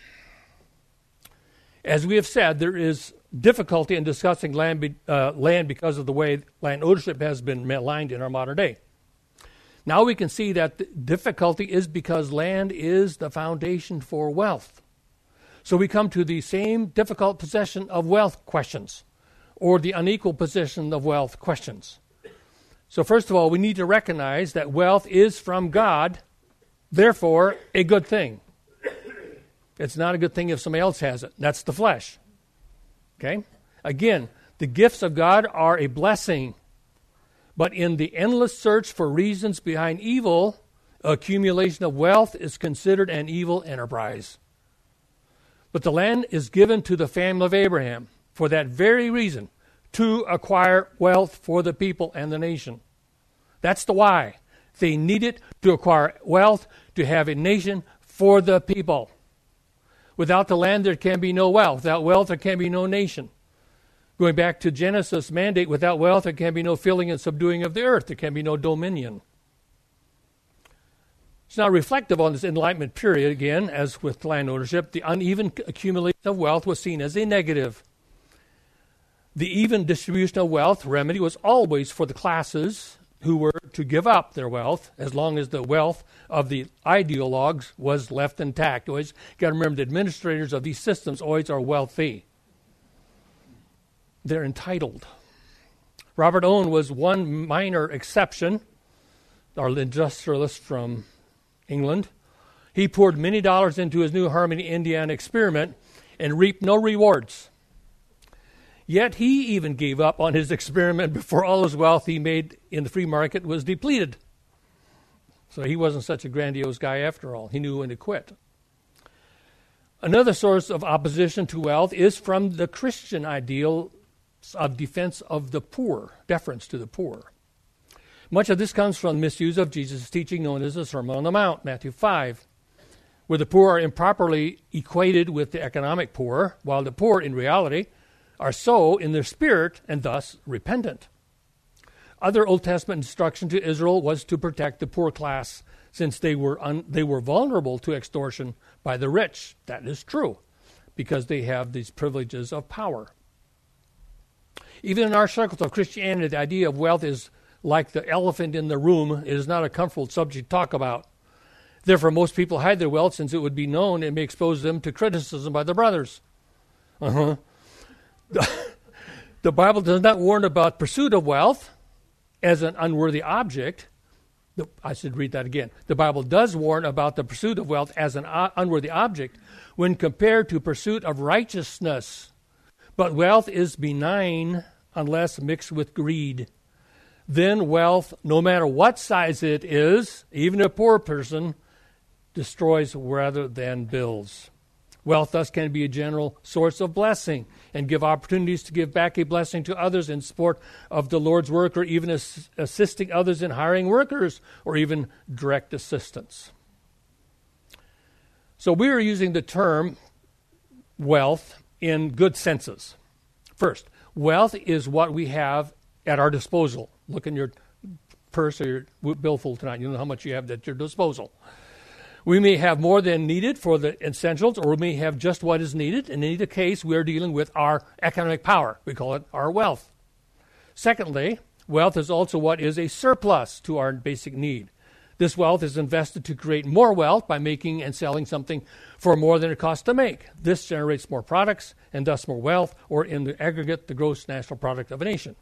As we have said, there is difficulty in discussing land because of the way land ownership has been maligned in our modern day. Now we can see that the difficulty is because land is the foundation for wealth. So we come to the same difficult possession of wealth questions, or the unequal possession of wealth questions. So first of all, we need to recognize that wealth is from God, therefore a good thing. It's not a good thing if somebody else has it. That's the flesh. Okay? Again, the gifts of God are a blessing, but in the endless search for reasons behind evil, accumulation of wealth is considered an evil enterprise. But the land is given to the family of Abraham for that very reason, to acquire wealth for the people and the nation. That's the why. They need it to acquire wealth, to have a nation for the people. Without the land, there can be no wealth. Without wealth, there can be no nation. Going back to Genesis' mandate, without wealth, there can be no filling and subduing of the earth. There can be no dominion. It's now reflective on this Enlightenment period, again, as with land ownership, the uneven accumulation of wealth was seen as a negative. The even distribution of wealth remedy was always for the classes who were to give up their wealth, as long as the wealth of the ideologues was left intact. Always got to remember, the administrators of these systems always are wealthy. They're entitled. Robert Owen was one minor exception, our industrialist from England. He poured many dollars into his New Harmony, Indiana experiment and reaped no rewards. Yet he even gave up on his experiment before all his wealth he made in the free market was depleted. So he wasn't such a grandiose guy after all. He knew when to quit. Another source of opposition to wealth is from the Christian ideal of defense of the poor, deference to the poor. Much of this comes from misuse of Jesus' teaching known as the Sermon on the Mount, Matthew 5, where the poor are improperly equated with the economic poor, while the poor, in reality, are so in their spirit and thus repentant. Other Old Testament instruction to Israel was to protect the poor class, since they were vulnerable to extortion by the rich. That is true, because they have these privileges of power. Even in our circles of Christianity, the idea of wealth is like the elephant in the room. It is not a comfortable subject to talk about. Therefore, most people hide their wealth, since it would be known and may expose them to criticism by their brothers. The Bible does not warn about pursuit of wealth as an unworthy object. I should read that again. The Bible does warn about the pursuit of wealth as an unworthy object when compared to pursuit of righteousness. But wealth is benign unless mixed with greed. then wealth, no matter what size it is, even a poor person, destroys rather than builds. Wealth thus can be a general source of blessing and give opportunities to give back a blessing to others in support of the Lord's work, or even assisting others in hiring workers, or even direct assistance. So we are using the term wealth in good senses. First, wealth is what we have at our disposal. Look in your purse or your billfold tonight. You know how much you have at your disposal. We may have more than needed for the essentials, or we may have just what is needed. In either case, we are dealing with our economic power. We call it our wealth. Secondly, wealth is also what is a surplus to our basic need. This wealth is invested to create more wealth by making and selling something for more than it costs to make. This generates more products and thus more wealth, or in the aggregate, the gross national product of a nation.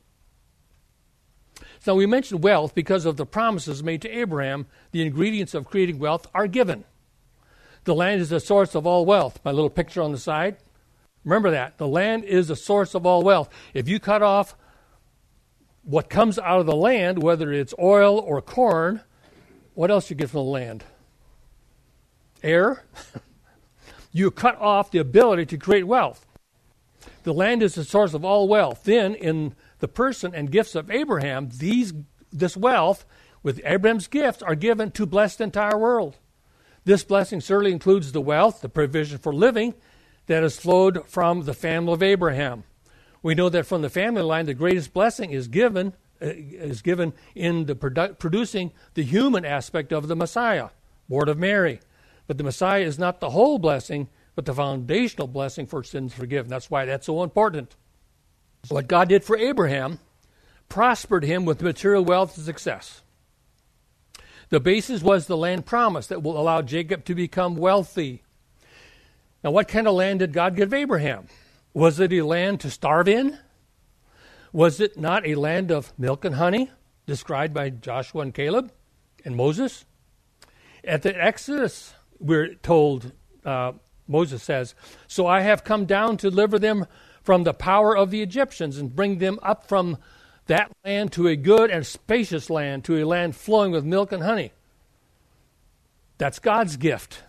So we mentioned wealth because of the promises made to Abraham. The ingredients of creating wealth are given. The land is the source of all wealth. My little picture on the side. Remember that. The land is the source of all wealth. If you cut off what comes out of the land, whether it's oil or corn, what else you get from the land? Air. You cut off the ability to create wealth. The land is the source of all wealth. Then, in the person and gifts of Abraham, this wealth, with Abraham's gifts, are given to bless the entire world. This blessing certainly includes the wealth, the provision for living, that has flowed from the family of Abraham. We know that from the family line, the greatest blessing is given in the producing the human aspect of the Messiah, born of Mary. But the Messiah is not the whole blessing, but the foundational blessing for sins forgiven. That's why that's so important. What God did for Abraham prospered him with material wealth and success. The basis was the land promise that will allow Jacob to become wealthy. Now, what kind of land did God give Abraham? Was it a land to starve in? Was it not a land of milk and honey, described by Joshua and Caleb and Moses? At the Exodus, we're told, Moses says, "So I have come down to deliver them from the power of the Egyptians and bring them up from that land to a good and spacious land, to a land flowing with milk and honey." That's God's gift.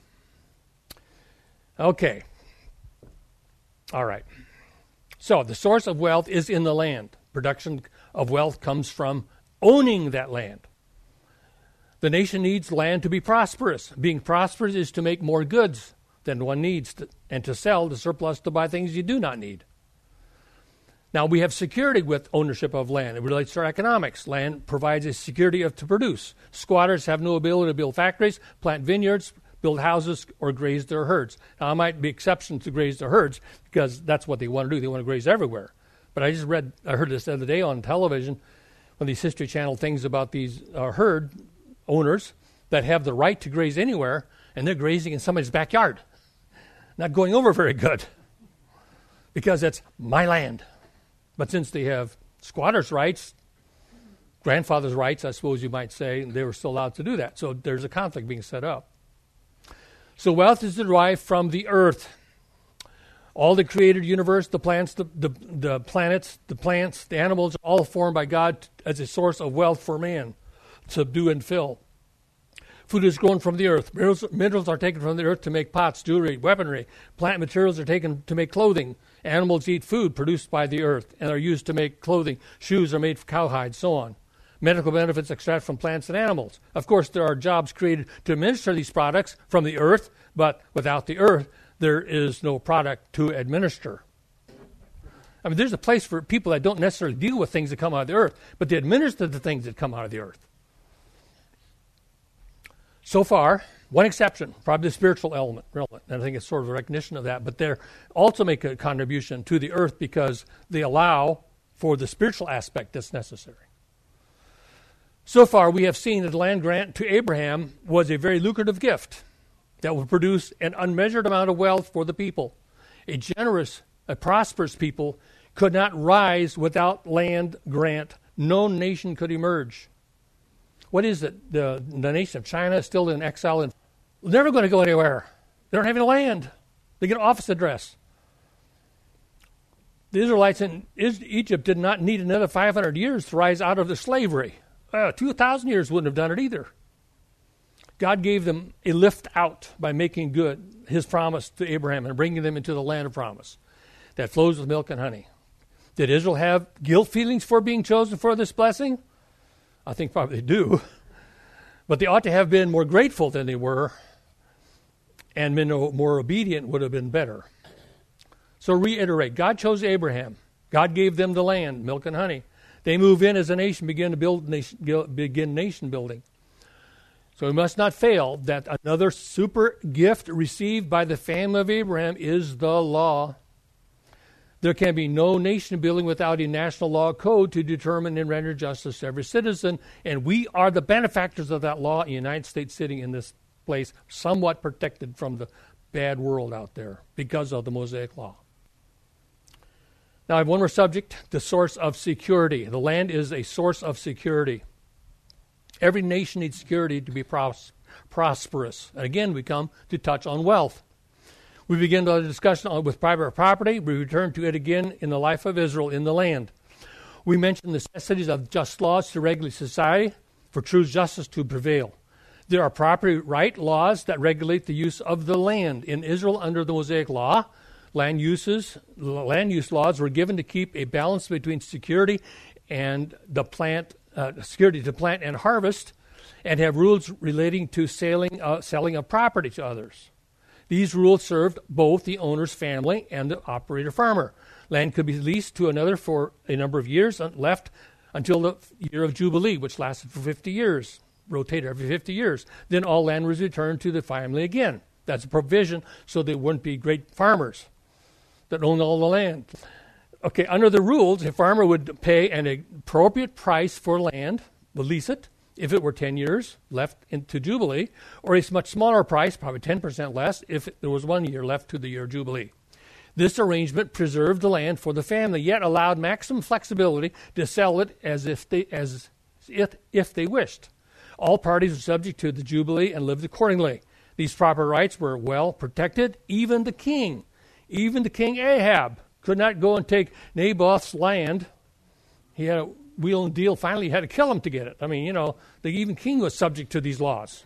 Okay. All right. So the source of wealth is in the land. Production of wealth comes from owning that land. The nation needs land to be prosperous. Being prosperous is to make more goods than one needs, and to sell the surplus to buy things you do not need. Now, we have security with ownership of land. It relates to our economics. Land provides a security to produce. Squatters have no ability to build factories, plant vineyards, build houses, or graze their herds. Now, I might be exceptions to graze their herds because that's what they want to do. They want to graze everywhere. But I heard this the other day on television, on these History Channel things about these herd owners that have the right to graze anywhere, and they're grazing in somebody's backyard. Not going over very good because it's my land. But since they have squatters' rights, grandfather's rights, I suppose you might say, they were still allowed to do that. So there's a conflict being set up. So wealth is derived from the earth. All the created universe, the plants, the planets, the plants, the animals, are all formed by God as a source of wealth for man, subdue and fill. Food is grown from the earth. Minerals are taken from the earth to make pots, jewelry, weaponry. Plant materials are taken to make clothing. Animals eat food produced by the earth and are used to make clothing. Shoes are made from cowhide, so on. Medical benefits extract from plants and animals. Of course, there are jobs created to administer these products from the earth, but without the earth, there is no product to administer. I mean, there's a place for people that don't necessarily deal with things that come out of the earth, but they administer the things that come out of the earth. So far, one exception, probably the spiritual element, and I think it's sort of a recognition of that, but they also make a contribution to the earth because they allow for the spiritual aspect that's necessary. So far, we have seen that the land grant to Abraham was a very lucrative gift that would produce an unmeasured amount of wealth for the people. A generous, a prosperous people could not rise without land grant. No nation could emerge. What is it? The nation of China is still in exile and never going to go anywhere. They don't have any land. They get an office address. The Israelites in Egypt did not need another 500 years to rise out of their slavery. 2,000 years wouldn't have done it either. God gave them a lift out by making good his promise to Abraham and bringing them into the land of promise that flows with milk and honey. Did Israel have guilt feelings for being chosen for this blessing? I think probably they do. But they ought to have been more grateful than they were, and been more obedient would have been better. So reiterate, God chose Abraham. God gave them the land, milk and honey. They move in as a nation, begin nation building. So we must not fail that another super gift received by the family of Abraham is the law. There can be no nation building without a national law code to determine and render justice to every citizen, and we are the benefactors of that law in the United States, sitting in this place, somewhat protected from the bad world out there because of the Mosaic Law. Now I have one more subject, the source of security. The land is a source of security. Every nation needs security to be prosperous. And again, we come to touch on wealth. We begin the discussion with private property. We return to it again in the life of Israel in the land. We mention the necessities of just laws to regulate society for true justice to prevail. There are property right laws that regulate the use of the land. In Israel, under the Mosaic Law, land use laws were given to keep a balance between security and security to plant and harvest, and have rules relating to selling of property to others. These rules served both the owner's family and the operator farmer. Land could be leased to another for a number of years, left until the year of Jubilee, which lasted for 50 years, rotated every 50 years. Then all land was returned to the family again. That's a provision so they wouldn't be great farmers that owned all the land. Okay, under the rules, a farmer would pay an appropriate price for land, would lease it, if it were 10 years left into Jubilee, or a much smaller price, probably 10% less, if there was 1 year left to the year of Jubilee. This arrangement preserved the land for the family, yet allowed maximum flexibility to sell it as if they wished. All parties were subject to the Jubilee and lived accordingly. These proper rights were well protected. Even the king Ahab, could not go and take Naboth's land. He had a wheel and deal. Finally, he had to kill him to get it. I mean, the even king was subject to these laws.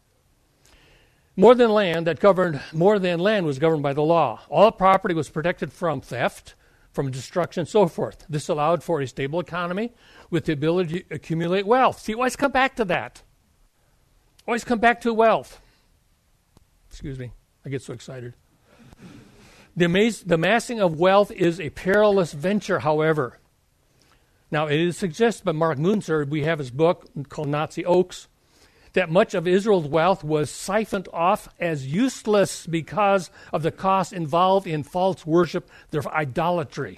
More than land was governed by the law. All property was protected from theft, from destruction, and so forth. This allowed for a stable economy with the ability to accumulate wealth. See, always come back to that. Always come back to wealth. Excuse me, I get so excited. The amassing of wealth is a perilous venture, however. Now, it is suggested by Mark Munzer, we have his book called Nazi Oaks, that much of Israel's wealth was siphoned off as useless because of the costs involved in false worship, their idolatry.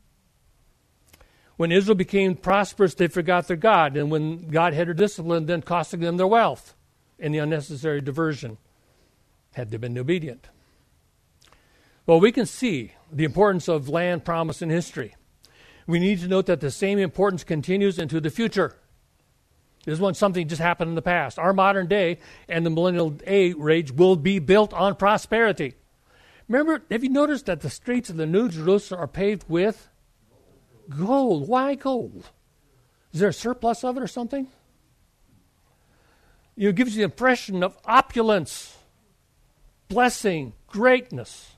When Israel became prosperous, they forgot their God, and when God had her discipline, then costing them their wealth in the unnecessary diversion, had they been obedient. Well, we can see the importance of land promise in history. We need to note that the same importance continues into the future. This wasn't something just happened in the past. Our modern day and the millennial age will be built on prosperity. Remember, have you noticed that the streets of the New Jerusalem are paved with gold? Why gold? Is there a surplus of it or something? It gives you the impression of opulence, blessing, greatness.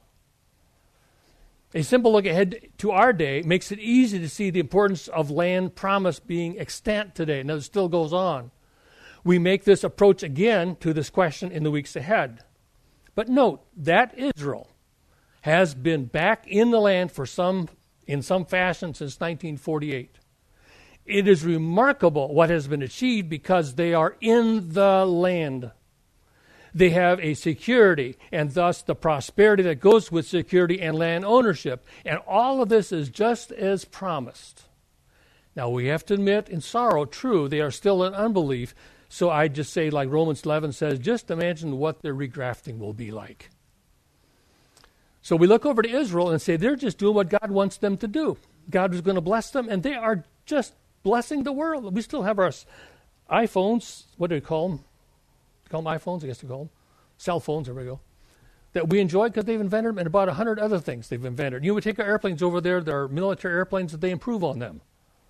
A simple look ahead to our day makes it easy to see the importance of land promise being extant today. Now, it still goes on. We make this approach again to this question in the weeks ahead. But note that Israel has been back in the land in some fashion since 1948. It is remarkable what has been achieved because they are in the land. They have a security and thus the prosperity that goes with security and land ownership. And all of this is just as promised. Now, we have to admit in sorrow, true, they are still in unbelief. So I just say, like Romans 11 says, just imagine what their regrafting will be like. So we look over to Israel and say they're just doing what God wants them to do. God was going to bless them, and they are just blessing the world. We still have our iPhones. What do we call them? Call them iPhones, I guess we call them. Cell phones, there we go. that we enjoy because they've invented them, and about 100 other things they've invented. You would take our airplanes over there, there are military airplanes that they improve on them.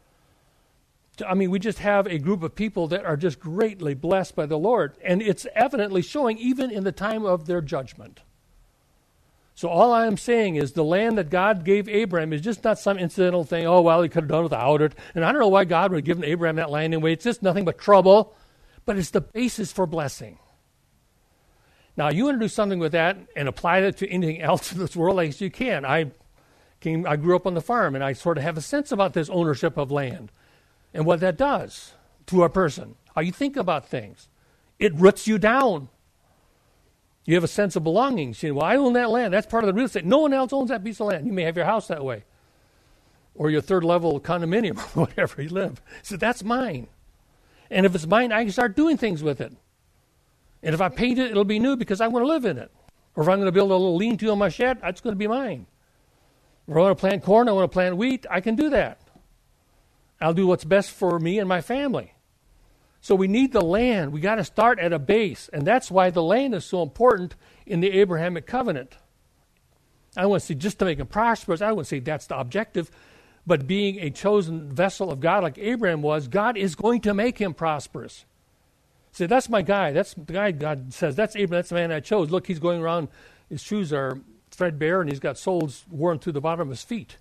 I mean, we just have a group of people that are just greatly blessed by the Lord, and it's evidently showing even in the time of their judgment. So all I am saying is the land that God gave Abraham is just not some incidental thing. Oh, well, he could have done without it. And I don't know why God would have given Abraham that land anyway. It's just nothing but trouble. But it's the basis for blessing. Now, you want to do something with that and apply it to anything else in this world, I guess you can. I grew up on the farm, and I sort of have a sense about this ownership of land and what that does to a person, how you think about things. It roots you down. You have a sense of belonging. You say, well, I own that land. That's part of the real estate. No one else owns that piece of land. You may have your house that way or your third-level condominium or whatever you live. So that's mine. And if it's mine, I can start doing things with it. And if I paint it, it'll be new because I want to live in it. Or if I'm going to build a little lean-to on my shed, that's going to be mine. If I want to plant corn, I want to plant wheat, I can do that. I'll do what's best for me and my family. So we need the land. We got to start at a base. And that's why the land is so important in the Abrahamic covenant. I don't want to say just to make him prosperous. I don't want to say that's the objective. But being a chosen vessel of God like Abraham was, God is going to make him prosperous. Say, that's my guy. That's the guy God says, that's Abraham. That's the man I chose. Look, he's going around. His shoes are threadbare and he's got soles worn through the bottom of his feet.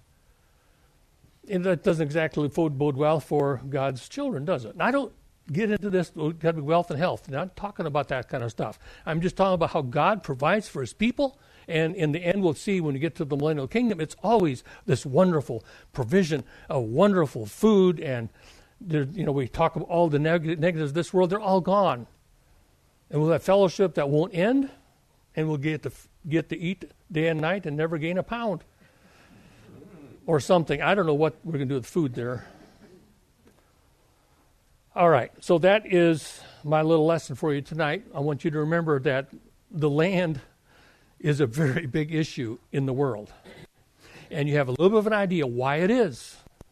And that doesn't exactly bode well for God's children, does it? And I don't get into this, got to be wealth and health. I'm not talking about that kind of stuff. I'm just talking about how God provides for his people. And in the end, we'll see when we get to the millennial kingdom, it's always this wonderful provision of wonderful food. And, we talk about all the negatives of this world. They're all gone. And we'll have fellowship that won't end. And we'll get to eat day and night and never gain a pound. Or something. I don't know what we're going to do with food there. All right, so that is my little lesson for you tonight. I want you to remember that the land is a very big issue in the world. And you have a little bit of an idea why it is.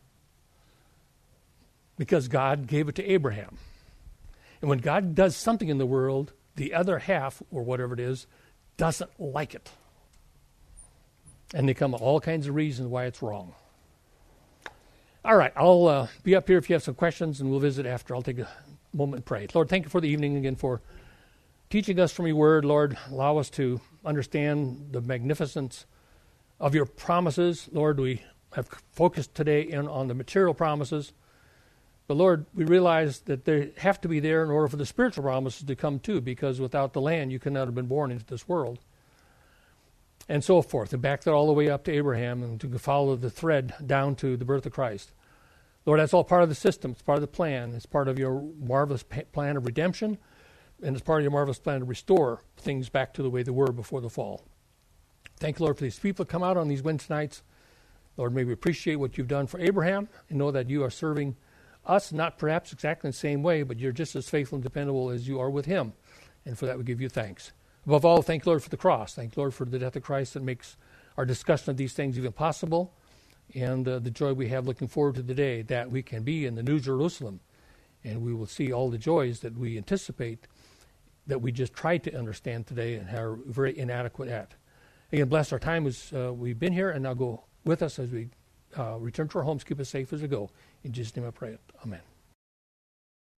Because God gave it to Abraham. And when God does something in the world, the other half, or whatever it is, doesn't like it. And they come up with all kinds of reasons why it's wrong. All right, I'll be up here if you have some questions, and we'll visit after. I'll take a moment and pray. Lord, thank you for the evening again, for teaching us from your word. Lord, allow us to understand the magnificence of your promises. Lord, we have focused today in on the material promises. But Lord, we realize that they have to be there in order for the spiritual promises to come too, because without the land, you could not have been born into this world. And so forth, and back that all the way up to Abraham, and to follow the thread down to the birth of Christ. Lord, that's all part of the system. It's part of the plan. It's part of your marvelous plan of redemption, and it's part of your marvelous plan to restore things back to the way they were before the fall. Thank you, Lord, for these people who come out on these Wednesday nights. Lord, may we appreciate what you've done for Abraham, and know that you are serving us, not perhaps exactly the same way, but you're just as faithful and dependable as you are with him. And for that we give you thanks. Above all, thank you, Lord, for the cross. Thank you, Lord, for the death of Christ that makes our discussion of these things even possible. And the joy we have looking forward to the day that we can be in the New Jerusalem. And we will see all the joys that we anticipate that we just tried to understand today and are very inadequate at. Again, bless our time as we've been here, and now go with us as we return to our homes. Keep us safe as we go. In Jesus' name I pray it. Amen.